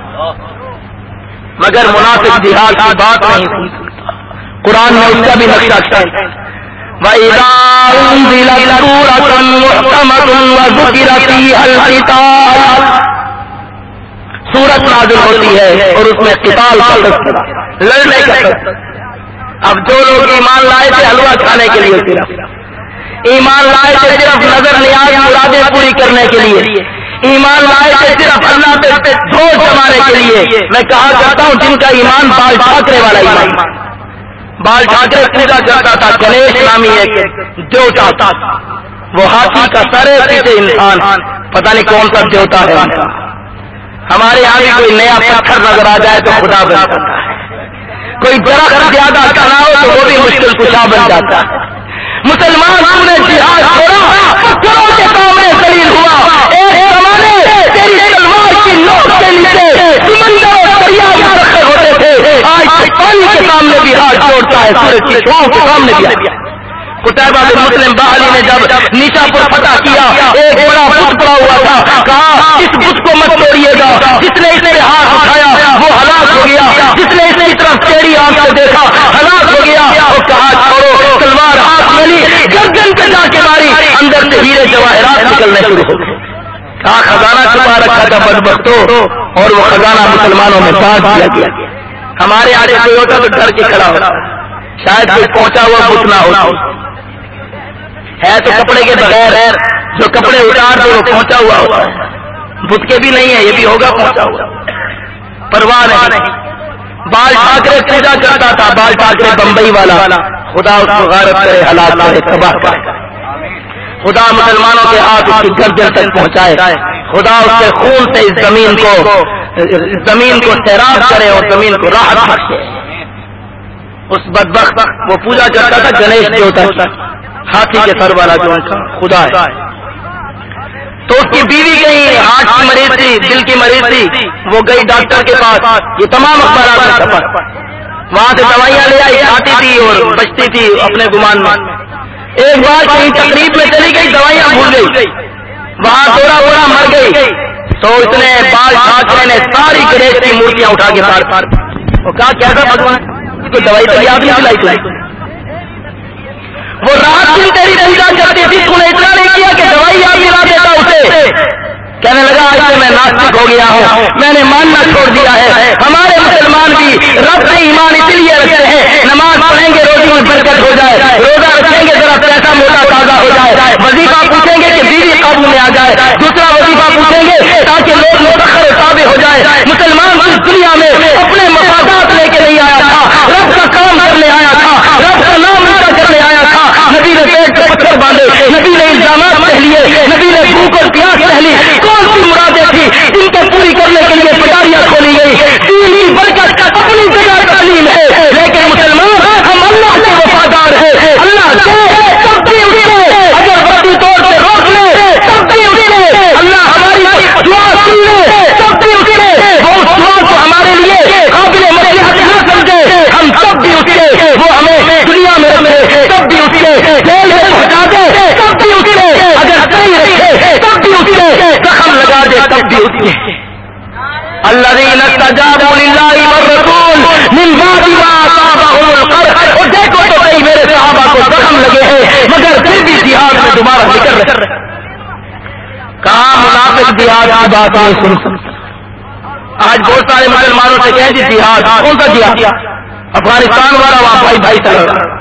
مگر منافق جہاد کی بات نہیں سنتا. قرآن نے اس کا بھی نقشہ کھینچا. وَإِذَا أُنزِلَتْ سُورَةٌ مُحْكَمَةٌ وَذُكِرَ فِيهَا الْقِتَالُ، سورت نازل ہوتی ہے اور اس میں قتال کا تذکرہ، لڑنے کا تذکرہ. اب جو لوگ ایمان لائے تھے حلوہ کھانے کے لیے، صرف ایمان لائے تھے صرف نظر نیاز مرادیں پوری کرنے کے لیے، ایمان لائے تھے صرف اللہ پہ زور جمانے کے لیے، میں کہا کرتا ہوں جن کا ایمان بال ٹھاکرے والا ایمان، بال ٹھاکرے پوجا کرتا تھا، گنیش نامی ایک دیوتا تھا، وہ ہاتھی کا سر ہے، پیچھے انسان، پتہ نہیں کون سا دیوتا ہے. ہمارے یہاں بھی کوئی نیا پتھر نظر آ جائے تو خدا بن جاتا ہے، کوئی درخت زیادہ کھڑا ہو تو وہ بھی مشکل کشا بن جاتا ہے. مسلمان ہم نے جہاد چھوڑا، پتھروں کے سامنے ذلیل ہوا. ایک زمانے تیری تلوار کی نوک کے نیچے جہاد چھوڑتا ہے سورج کی شعاؤں کے سامنے دیا. قتیبہ بن مسلم باہلی نے جب نیشا پر فتح کیا ایک بڑا بت پڑا ہوا تھا, کہا اس بت کو مت توڑیے گا, جس نے اس پہ ہاتھ اٹھایا وہ ہلاک ہو گیا, جس نے اس کی طرف ٹیڑھی آنکھ سے دیکھا ہلاک ہو گیا. اور کہا چھوڑو, تلوار ہاتھ میں لی, گردن پہ جا کے ماری, اندر سے ہیرے جواہرات نکلنے شروع ہو گئے. کہا خزانہ چھپا رکھا تھا بدبختوں, اور وہ خزانہ مسلمانوں میں بانٹ دیا گیا. ہمارے آگے کوئی ہوتا تو ڈر کے کھڑا ہوتا, شاید کوئی پہنچا ہوا بت نہ ہوتا ہے تو کپڑے کے بغیر, جو کپڑے اتار دے وہ پہنچا ہوا ہوتا ہے. بت کے بھی نہیں ہے, یہ بھی ہوگا پہنچا ہوا, پرواہ نہیں. بال ٹھاکرے پوجا کرتا تھا, بال ٹھاکرے بمبئی والا, خدا اس کو غارت کرے, ہلاک کرے, تباہ کرے. خدا مسلمانوں کے ہاتھ اس کی گردن تک پہنچائے, خدا اس کے خون سے اس زمین کو سیراب کرے اور زمین کو راحت بخشے. اس بدبخت وہ پوجا کرتا تھا گنیش دیوتا کی, ہاتھی کے سر والا جو ان کا خدا ہے. تو اس کی بیوی کہیں ہارٹ کی مریض تھی, دل کی مریض تھی, وہ گئی ڈاکٹر کے پاس. یہ تمام اخبارات میں چھپا, وہاں سے دوائیاں لے آئی, کھاتی تھی اور بچتی تھی اپنے گمان میں. ایک بار کہیں تقریب میں چلی گئی, دوائیاں بھول گئی, وہاں تھوڑا بوڑا مر گئی. تو اس نے بال ٹھاکرے نے ساری گنیش کی مورتیاں اٹھا کے پار وہ کہا کیسا بھگوان کو دوائی تو یاد نہیں دلائی, وہ رات دن تیری پوجا کرتی تھی, تو نے اتنا نہیں کیا کہ دوائی یاد دلا دیتا اسے. کہنے لگا آج سے میں ناستک ہو گیا ہوں, میں نے ماننا چھوڑ دیا ہے. ہمارے مسلمان بھی رب سے ایمان اس لیے رکھتے ہیں, نماز پڑھیں گے روزی میں برکت ہو جائے, روزہ رکھیں گے ذرا پیسہ موٹا تازہ ہو جائے, وظیفہ پوچھیں گے کہ بیوی قابو میں آ جائے, دوسرا وظیفہ پوچھیں گے تاکہ لوگ متخر تابع ہو جائے. مسلمان اس دنیا میں اپنے مفادات لے کے نہیں آیا تھا, رب کا کام کرنے آیا تھا, رب کا نام اونچا کرنے آیا تھا. نبی نے پیٹ کے پتھر باندھے, نبی نے الزامات سہ لیے, نبی نے بھوک اور پیاس سہ لی. کون سی مرادیں تھی ان کو پوری کرنے کے لیے پٹاریاں کھولی گئی. دین کی برکت اپنی جگہ تعلیم ہے, لیکن مسلمان ہم اللہ کے وفادار ہیں. اللہ سے تب بھی اٹھ کے اگر وقتی طور پہ روک لے تب بھی اٹھ کے, اللہ ہماری دعا سن لے تب بھی اٹھ کے, وہ اس دعا کو ہمارے لیے قابل مصلحت نہ سمجھے ہم تب بھی اٹھ کے, وہ ہمیں دنیا میں رکھے تب بھی اٹھ کے, جیل میں پہنچا دے تب بھی اٹھ کے, اگر کہیں رکھے تب بھی اٹھ کے, زخم لگا دے تب بھی اٹھ کے. الذین استجابوا للہ والرسول من بعد ما اصابهم القرح. اور دیکھو تو کئی میرے صحابہ کو زخم لگے ہیں مگر پھر بھی جہاد میں دوبارہ نکل رہے. کہاں منافق جہاد کی بات نہیں سن سکتا. آج بہت سارے مسلمانوں سے کہیں جی جہاد, کون سا جہاد؟ افغانستان والا, وہاں بھائی بھائی سے لڑ رہا,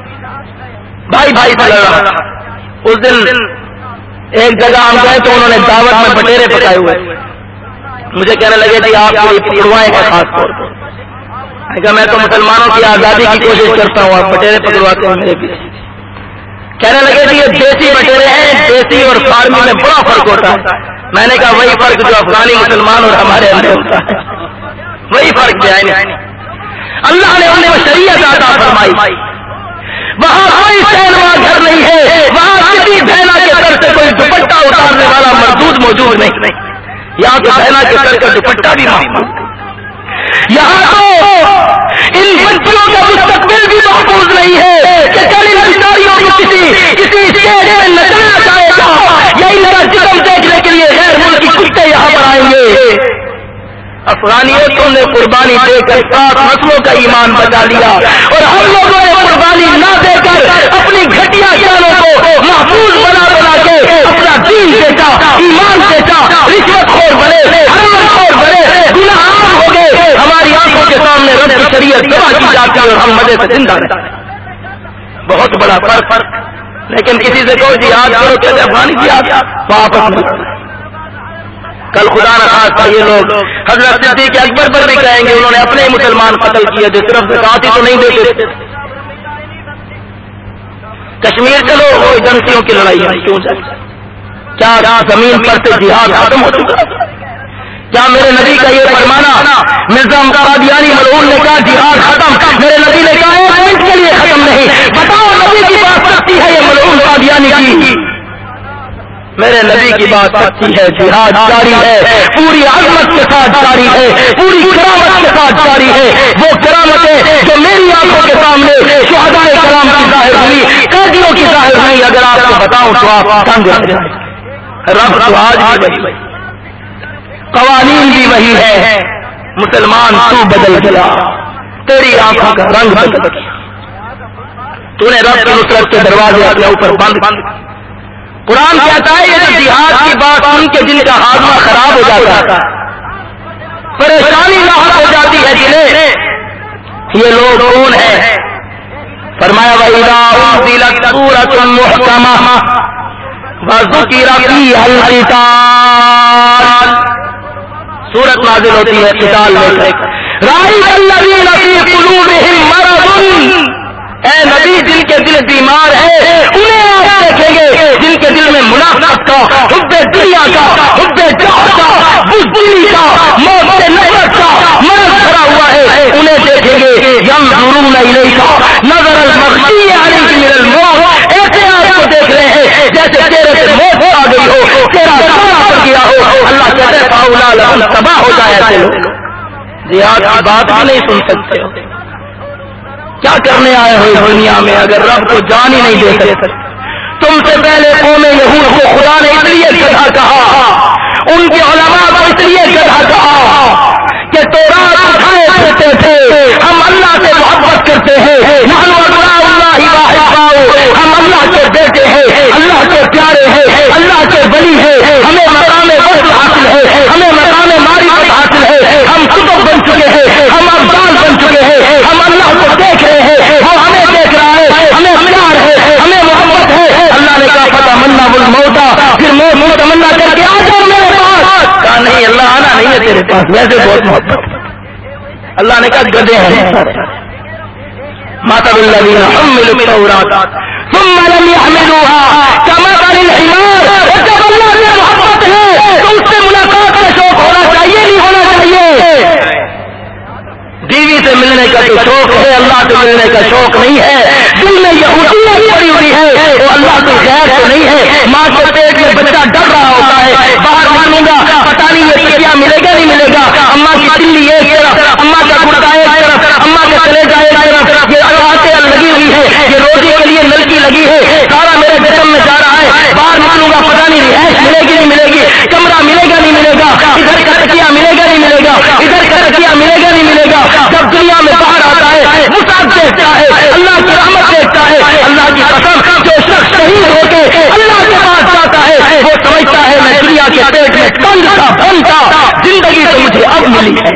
بھائی بھائی سے لڑ رہا. اس دن ایک جگہ ہم گئے تو انہوں نے دعوت میں بٹیرے پکائے ہوئے, مجھے کہنے لگے جی آپ کو پکڑوائیں گے خاص طور پر. میں تو مسلمانوں کی آزادی کی کوشش کرتا ہوں, آپ بٹیرے پکڑواتے ہیں میرے پیچھے. کہنے لگے جی یہ دیسی بٹیرے ہیں, دیسی اور فارمی میں بڑا فرق ہوتا ہے. میں نے کہا وہی فرق جو افغانی مسلمان اور ہمارے اندر ہوتا ہے, وہی فرق جو ہے. اللہ نے انہیں شریعت عطا فرمائی, وہاں کوئی سینما گھر نہیں ہے, وہاں کسی بہنا کے سر سے کوئی دوپٹہ اتارنے والا مردود موجود نہیں. یہاں تو بہنا کے سر کا دوپٹہ بھی محفوظ, یہاں تو ان بچوں کا مستقبل بھی محفوظ نہیں ہے کہ کل ان بچاریوں کو کسی اسٹیج میں نچنا چاہے گا یا ان کا جسم دیکھنے کے لیے غیر ملکی کتے یہاں پر آئیں گے. افغانیوں تم نے قربانی دے کر 7 نسلوں کا ایمان بچا لیا, اور ہم لوگوں نے قربانی نہ دے کر اپنی گھٹیا جانوں کو محفوظ بنا کے اپنا دین بیچا, ایمان بیچا, رشوت خور بنے, حرام خور بنے, گناہ عام ہو گئے. ہماری آنکھوں کے سامنے رب کی شریعت تباہ کی جاتی ہے اور ہم مزے سے زندہ رہتے ہیں. بہت بڑا فرق. لیکن کسی سے کہو جہاد کرو, کہتے افغانی جہاد, واپس نہیں. کل خدا نہ خاصا یہ لوگ حضرت صدیق اکبر پر بھی کہیں گے انہوں نے اپنے مسلمان قتل کیے جو صرف زکات ہی تو نہیں دیتے. کشمیر چلو, وہ ایجنسیوں کی لڑائی ہے, کیوں جائے؟ کیا زمین پر سے جہاد ختم ہو چکا؟ کیا میرے نبی کا یہ فرمانا مرزا قادیانی ملعون نے کہا جہاد ختم؟ میرے نبی نے کہا ایک منٹ کے لیے ختم نہیں. بتاؤ نبی کی بات سچی ہے یہ ملعون قادیانی کی؟ میرے نبی کی بات سچی ہے، جہاد جاری ہے، پوری عظمت کے ساتھ جاری ہے، پوری کرامت کے ساتھ جاری ہے۔ وہ کرامتیں جو میری آنکھوں کے سامنے شہداء کرام کی ظاہر ہوئی، قیدیوں کی ظاہر ہوئی، اگر آپ کو بتاؤں تو آپ دنگ رہ جائیں۔ رب تو آج بھی وہی، قوانین بھی وہی ہے، مسلمان تو بدل گیا، تیری آنکھوں کا رنگ بدل گیا، تو نے رب کی نصرت کے دروازے اپنے اوپر بند۔ قرآن کہتا ہے یہ جہاد کی بات سن کے جن کا ہاضمہ خراب ہو جاتا ہے، پریشانی لاحق ہو جاتی ہے جنہیں، یہ لوگ کون ہیں؟ فرمایا وَإِذَا أُنزِلَتْ سُورَةٌ مُحْكَمَةٌ وَذُكِرَ فِيهَا الْقِتَالُ، سورت نازل ہوتی ہے قتال لے کر، رَأَيْتَ الَّذِينَ فِي قُلُوبِهِم مَّرَضٌ، اے نبی جن کے دل بیمار ہے انہیں آپ دیکھیں گے، جن کے دل میں منافقت کا، حب دنیا کا، حب جاہ کا، بزدلی کا، موت سے نفرت کا مرض بھرا ہوا ہے، انہیں دیکھیں گے ینظرون الیک نظر المغشی علیہ من الموت، ایسے آپ کو دیکھ رہے ہیں جیسے چہرے سے موت آ گئی ہو، چہرہ کالا پڑ گیا ہو۔ اللہ کہتے ہیں فاولا لہم، تباہ ہو جائے ایسے لوگ، جہاد کی بات بھی نہیں سن سکتے، کیا کرنے آئے ہو اس دنیا میں اگر رب کو جان ہی نہیں دے سکتے؟ تم سے پہلے قوم یہود کو خدا نے اس لیے گدھا کہا، ان کے علماء کو اس لیے گدھا کہا کہ تورات اٹھائے پھرتے تھے، ہم اللہ سے محبت کرتے ہیں، نحن ابناء اللہ واحباؤہ، ہم اللہ کے بیٹے ہیں، اللہ کے پیارے ہیں، اللہ کے ولی ہیں، ہمیں مقام وصل حاصل ہے، ہمیں مقام معرفت حاصل ہے، ہم کتب بن چکے ہیں، ہم ابدال بن چکے ہیں، ہم اللہ کو دیکھ رہے ہیں، وہ ہمیں دیکھ رہا ہے، ہمیں پیار ہے، ہمیں محبت ہے۔ اللہ نے کہا فتمنا الموت، پھر موت تمنا کر کے آ جاؤ میرے پاس، کہا نہیں اللہ آنا نہیں ہے تیرے پاس، ویسے بہت محبت ہے۔ اللہ نے کہا گدھے ہیں مثل الذین حملوا التوراۃ ثم لم يحملوها كمثل الحمار، اور جب اللہ سے محبت ہے تو اس سے ملاقات کا شوق ہونا چاہیے نہیں ہونا چاہیے؟ بیوی سے ملنے کا تو شوق ہے، اللہ سے ملنے کا شوق نہیں ہے، دل میں یہودیت پڑی ہوئی ہے، وہ اللہ کی غیر تو نہیں ہے۔ ماں کے پیٹ میں بچہ ڈر رہا ہوتا ہے، باہر نکلوں گا پتہ نہیں یہ تکیا ملے گا نہیں ملے گا، اماں کی چلی ایک طرف، اماں کا گردہ ایک طرف، اماں کا کلیجہ ایک طرف، یہ آٹے لگی ہوئی ہے، یہ روٹی کے لیے نلکی لگی ہے، سارا میرے جسم میں جا رہا ہے، باہر نکلوں گا پتہ نہیں رہائش ملے گی نہیں ملے گی، کمرہ ملے گا نہیں ملے گا، ادھر کا تکیا ملے گا نہیں ملے گا، ادھر کا تکیا ملے گا نہیں ملے گا۔ جب دنیا میں باہر آتا ہے مصعب دیکھتا ہے، اللہ کی رحمت دیکھتا ہے، اللہ کی قسم جو شخص شہید ہو کے اللہ کے پاس جاتا ہے وہ سمجھتا ہے میں دنیا کے پیٹ میں تنگ تھا، بند تھا، زندگی تو مجھے اب ملی ہے،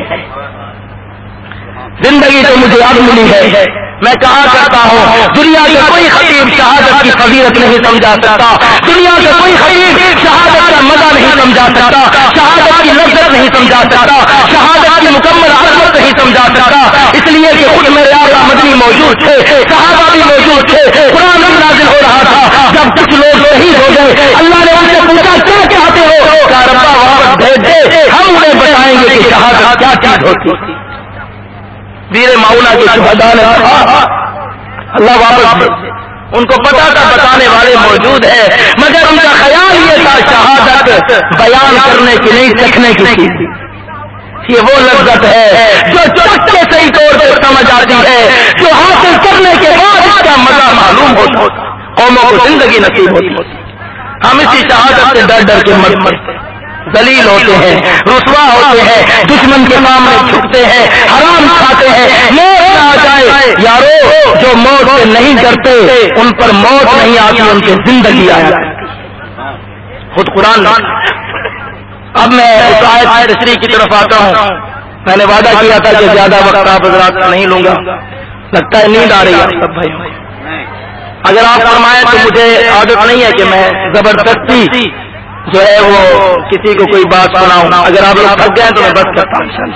زندگی تو مجھے اب ملی ہے۔ میں کہا کرتا ہوں دنیا کا کوئی خطیب شہادت کی فضیلت نہیں سمجھا سکتا، دنیا کا کوئی خطیب شہادت کا مزہ نہیں سمجھا سکتا، شہادت کی لذت نہیں سمجھا سکتا، شہادت کی مکمل عظمت نہیں سمجھا سکتا، اس لیے کہ خود میرے آقا مدنی موجود تھے، صحابہ بھی موجود تھے، قرآن بھی نازل ہو رہا تھا، جب کچھ لوگ شہید ہو گئے اللہ نے ان سے پوچھا کیا چاہتے ہو، کہا ربا واپس بھیج دے، ہم انہیں بتائیں گے کہ شہادت کیا چیز ہوتی۔ ویر معونہ کے شہداء نے کہا اللہ واپس بھیج، ان کو پتا تھا بتانے والے موجود ہیں، مگر ان کا خیال یہ تھا شہادت بیان کرنے کی نہیں چکھنے کی تھی۔ یہ وہ لذت ہے جو چک کے صحیح طور پہ سمجھ آتی ہے، جو حاصل کرنے کے بعد اس کا مزہ معلوم ہوتا، قوموں کو زندگی نصیب ہوتی۔ ہم اسی شہادت سے ڈر ڈر کے مرتے، ذلیل ہوتے ہیں، رسوا ہوتے ہیں، دشمن کے سامنے جھکتے ہیں، حرام کھاتے ہیں، موت آ جائے یارو جو موت سے نہیں ڈرتے ان پر موت نہیں آتی، ان کی زندگی آیا خود قرآن۔ اب میں اس آیت تشریح کی طرف آتا ہوں، میں نے وعدہ کیا تھا کہ زیادہ وقت آپ حضرات کا نہیں لوں گا، لگتا ہے نیند آ رہی ہے سب بھائی، اگر آپ فرمائیں تو مجھے عادت نہیں ہے کہ میں زبردستی جو ہے وہ کسی کو کوئی بات سناؤں، اگر آپ لوگ تھک گئے تو میں بس کرتا ہوں۔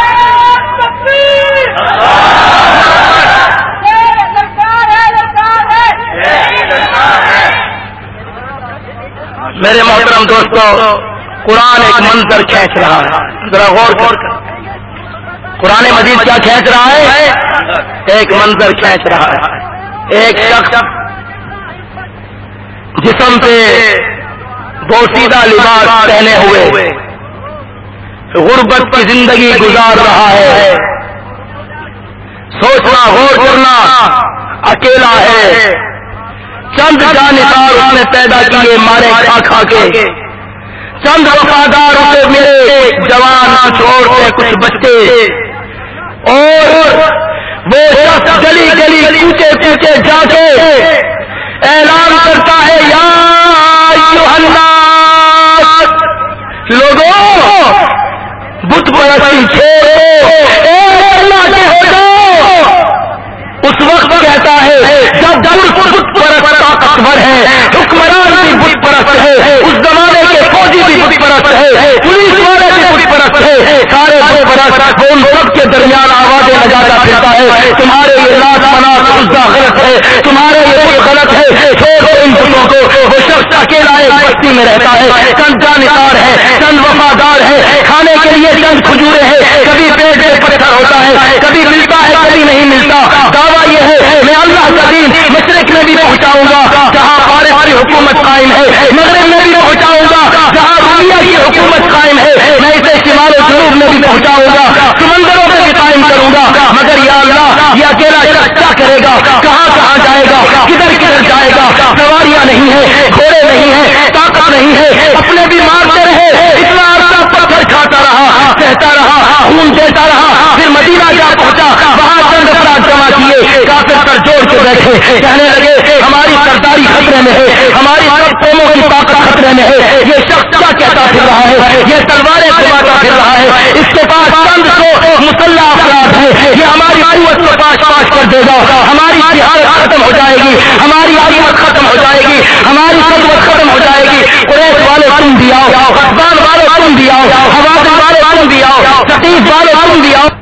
میرے محترم دوستو، قرآن ایک منظر کھینچ رہا ہے، ذرا غور کر، قرآن مجید کیا کھینچ رہا ہے؟ ایک منظر کھینچ رہا ہے، ایک شخص جسم پہ بوسیدہ لباس پہنے ہوئے غربت کی زندگی گزار رہا ہے. سوچنا غور کرنا اکیلا ہے. چند جانثار اس نے پیدا کیے مارے کھا کھا کے. چند وفادار اسے ملے جوان کچھ عورتیں کچھ بچے. اور وہ شخص گلی گلی کوچے کوچے جا کے اعلان کرتا ہے یا ایھا الناس، لوگوں بت پرستی چھوڑو، اللہ کے ہو جاؤ. اس وقت کہتا ہے جب بت پرست طاقتور ہے، حکمران بھی بت پرست ہے، اس زمانے کے فوجی بھی بت پرست ہے، پولیس والے بھی بت پرست ہے، سارے بت پرست. وہ ان سب کے درمیان آوازیں لگاتا پھرتا ہے تمہارے یہ لات مناس عزا غلط ہے، تمہارے یہ بت غلط ہے، چھوڑو ان بتوں کو. وہ شخص اکیلا ایک بستی میں رہتا ہے، چند جانثار ہے، چند وفادار ہے، کھانے کے لیے چند کھجورے ہیں، کبھی پیٹ میں پتھر ہوتا ہے، کبھی ملتا ہے کبھی نہیں ملتا. دعویٰ یہ ہے میں اللہ کا دین مشرق میں بھی پہنچاؤں گا جہاں فارس کی حکومت قائم ہے، مغرب میں بھی پہنچاؤں گا جہاں رومیا کی حکومت قائم ہے، میں اسے شمال و جنوب میں بھی پہنچاؤں گا، سمندروں میں بھی قائم کروں گا. مگر یا اللہ یہ اکیلا شخص کیا کرے گا، کہاں کہاں جائے گا، کدھر کدھر جائے گا. سواریاں نہیں ہیں، گھوڑے نہیں ہیں، طاقت نہیں ہے، اپنے بھی مارتے رہے، اتنا عرصہ پتھر کھاتا رہا، کہتا رہا، خون دیتا رہا. پھر مدینہ جا پہنچا، وہاں چند افراد جمع کیے، کافر سر جوڑ کے بیٹھے، کہنے لگے ہماری سرداری خطرے میں ہے، ہماری سب قوموں کی طاقت خطرے میں ہے. یہ شخص کیا کہتا پھر رہا ہے، یہ تلواریں گھماتا پھر رہا ہے، اس کے پاس چند سو مسلح افراد ہیں، یہ ہماری قوت کو پاش پاش کر دے گا، ہماری جہاد ختم ہو جائے گی، ہماری عظمت ختم ہو جائے گی، ہماری قوت ختم ہو جائے گی. قریش والے تم بھی آؤ، غطفان والے تم بھی آؤ، حوازن والے تم بھی آؤ، ثقیف والے تم بھی آؤ.